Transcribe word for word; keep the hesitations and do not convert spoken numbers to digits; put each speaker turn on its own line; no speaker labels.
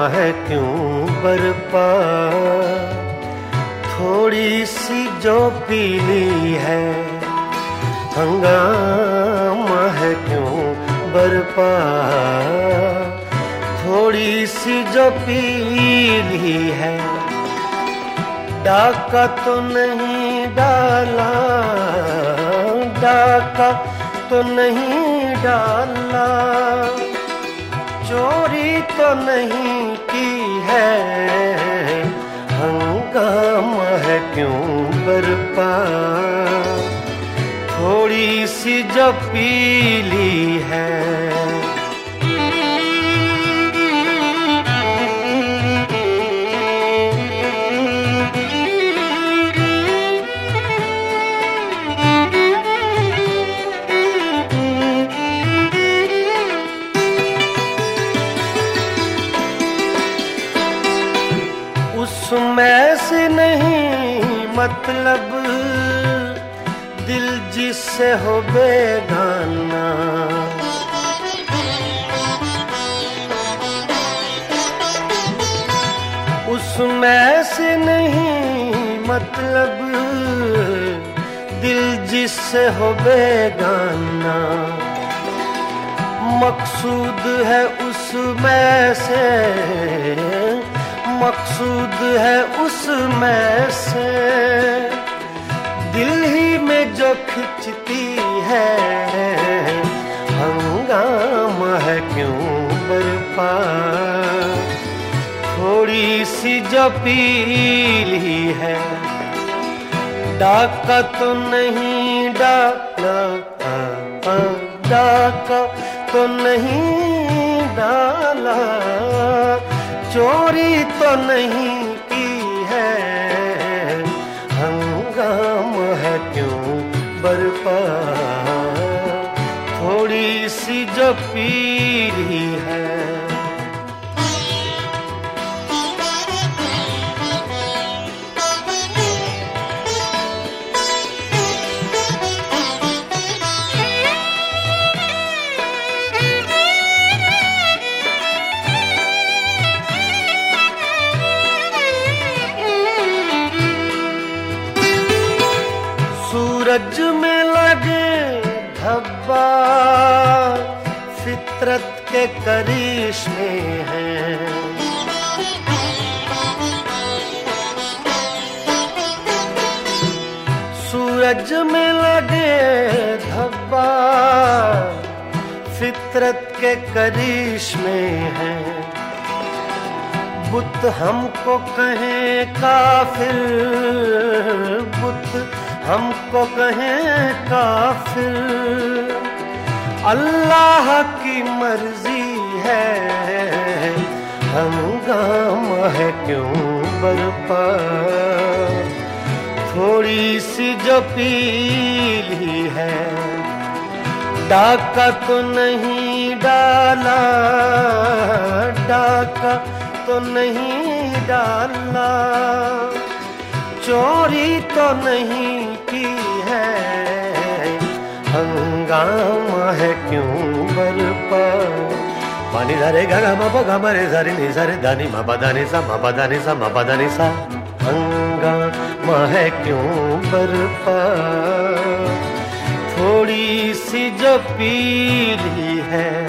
है क्यों बरपा, थोड़ी सी जो पीली है, हंगामा है क्यों बरपा, थोड़ी सी जो पीली है। डाका तो नहीं डाला, डाका तो नहीं डाला, चोरी तो नहीं की है, हंगामा है क्यों बरपा, थोड़ी सी जो पीली है। उसमें से नहीं मतलब दिल जिससे हो बेगाना, उसमें से नहीं मतलब दिल जिससे हो बेगाना, मकसूद है उसमें से, मकसूद है उसमें से, दिल ही में जो खिंचती है, हंगामा है क्यों बरपा, थोड़ी सी जो पीली है। डाका तो नहीं डाला, डाका तो नहीं डाला, चोरी तो नहीं की है, हंगामा है क्यों बरपा, थोड़ी सी जो पीली है। सूरज में लगे धब्बा, फितरत के करिश्मे हैं, सूरज में लगे धब्बा, फितरत के करिश्मे हैं। बुत हमको कहें काफिर, बुत हमको कहें काफिर, अल्लाह की मर्जी है, हंगामा है क्यों बरपा, थोड़ी सी जो पीली है। डाका तो नहीं डाला, डाका तो नहीं डाला, चोरी तो नहीं की है, हंगामा है क्यों बरपा। पानी धारे गा गा मा गा मा रे सा रे नि सा रे धा नि मा पा धा नि सा मा पा धा नि सा मा पा धा नि सा, हंगामा है क्यों बरपा, थोड़ी सी जो पीली है।